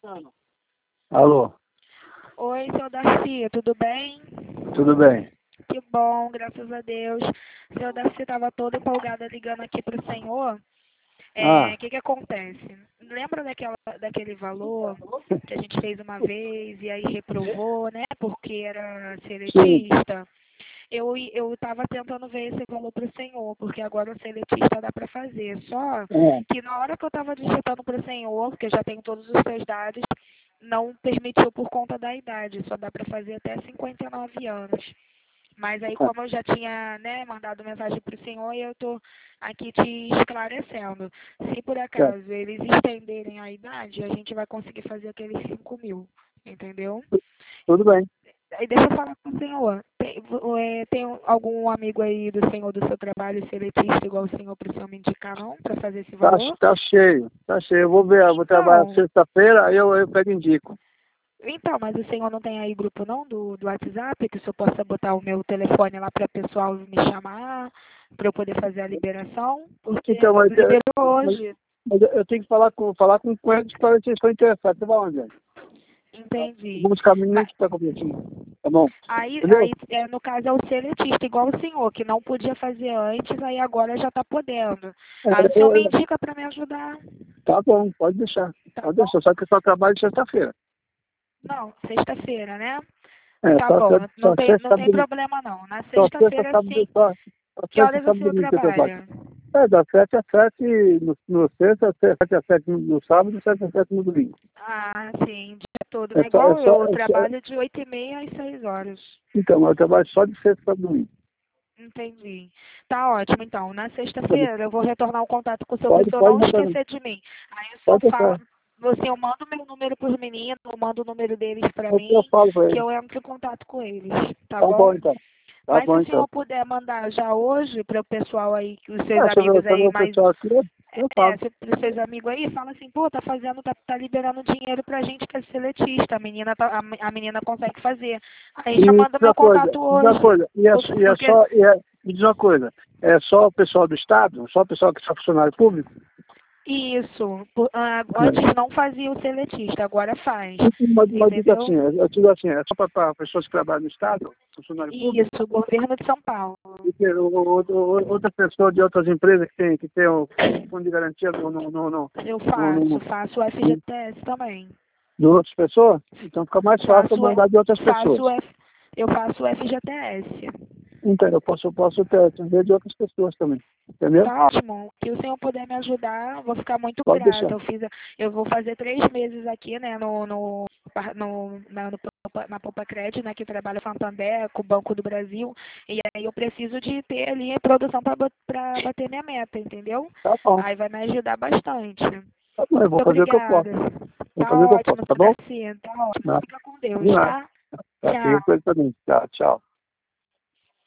Alô, Oi, seu Darcy, tudo bem? tudo bem? Que bom, graças a Deus. Seu Darcy estava toda empolgada ligando aqui para o senhor. Ah, Que acontece? Lembra daquele valor que a gente fez uma vez e aí reprovou, né? Porque era sim. seletista? Eu estava tentando ver esse valor para o senhor, porque agora o seletista dá para fazer. Só É, que na hora que eu estava digitando para o senhor, porque eu já tenho todos os seus dados, não permitiu por conta da idade, só dá para fazer até 59 anos. Mas aí, como eu já tinha, né, mandado mensagem para o senhor, eu estou aqui te esclarecendo. Se por é, acaso eles estenderem a idade, a gente vai conseguir fazer aqueles 5.000, entendeu? tudo bem. Aí deixa eu falar com o senhor. Tem algum amigo aí do senhor do seu trabalho seletista igual o senhor para o senhor me indicar, não? Para fazer esse Tá, valor? tá cheio, tá cheio. Eu vou ver, eu vou trabalhar Então, sexta-feira, aí eu pego e indico. Mas o senhor não tem aí grupo não do WhatsApp, que o senhor possa botar o meu telefone lá para o pessoal me chamar, para eu poder fazer a liberação? Porque Então, liberou mas, hoje. mas eu tenho que falar com eles para ver se eles estão interessados. Você vai onde? Entendi. Vamos caminhar Mas que está completinho. Tá bom? aí Entendeu? no caso é o seletista, igual o senhor, que não podia fazer antes, aí agora já está podendo. É, Aí o senhor me indica para me ajudar, tá bom, pode deixar. tá Pode bom? deixar, só que eu só trabalho sexta-feira. Não, sexta-feira, né? É, Tá bom, não só tem, sexta, não tem sábado, problema não. Na só sexta, sexta-feira, sábado, sim. só Que sexta, horas o sábado e senhor domingo que eu trabalho. trabalha? É, das 7 às 7 no sexta, 7 às 7 no sábado e 7 às 7 no domingo. Ah, sim, o dia todo, É né? só, Igual eu trabalho de 8h30 às 6 horas. então, eu trabalho só de sexta a domingo. Entendi. Tá ótimo, então. Na Tá bom. sexta-feira eu vou retornar o contato com o senhor para o senhor Pode não botar, esquecer de mim. Aí o senhor pode fala, deixar. eu mando o meu número para os meninos, eu mando o número deles para Eu mim, falo pra que ele. eu entro em contato com eles, tá Tá bom? bom, então. Tá Mas se bom, o então. senhor puder mandar já hoje para o pessoal aí, os seus Ah, amigos deixa eu ver aí o mais. pessoal aqui, eu falo. Para os seus amigos aí, fala assim, pô, tá liberando dinheiro pra gente que é seletista, a menina consegue fazer. Aí E já me manda diz meu uma coisa, contato hoje. Porque me diz uma coisa, é só o pessoal do Estado? Só o pessoal que é funcionário público? isso, É. antes não fazia o seletista, agora faz. Uma dica Entendeu? assim, eu digo assim, é só para pessoas que trabalham no Estado, funcionário público? Isso, governo de São Paulo. Porque outra pessoa de outras empresas que tem o fundo de garantia Eu no, no, faço o FGTS também. de outras pessoas, então fica mais fácil eu Faço, mandar de outras pessoas. eu faço o FGTS. Então, eu posso ter de outras pessoas também. Entendeu? Tá ótimo. Se o senhor puder me ajudar, eu vou ficar muito Pode grata. deixar. Eu vou fazer 3 meses aqui, né, na Poupa Crédito, né, que trabalha Santander, com o Banco do Brasil. E aí eu preciso de ter ali a produção para bater minha meta, entendeu? Tá bom. Aí vai me ajudar bastante. Tá bom, eu vou Muito fazer o que eu obrigada. posso. Vou Tá fazer o que eu posso, ótimo, tá seu bom? Darcy. Tá ótimo. Não, Fica com Deus, de nada. tá? Tá, fica Tchau. com ele também. Tá, tchau.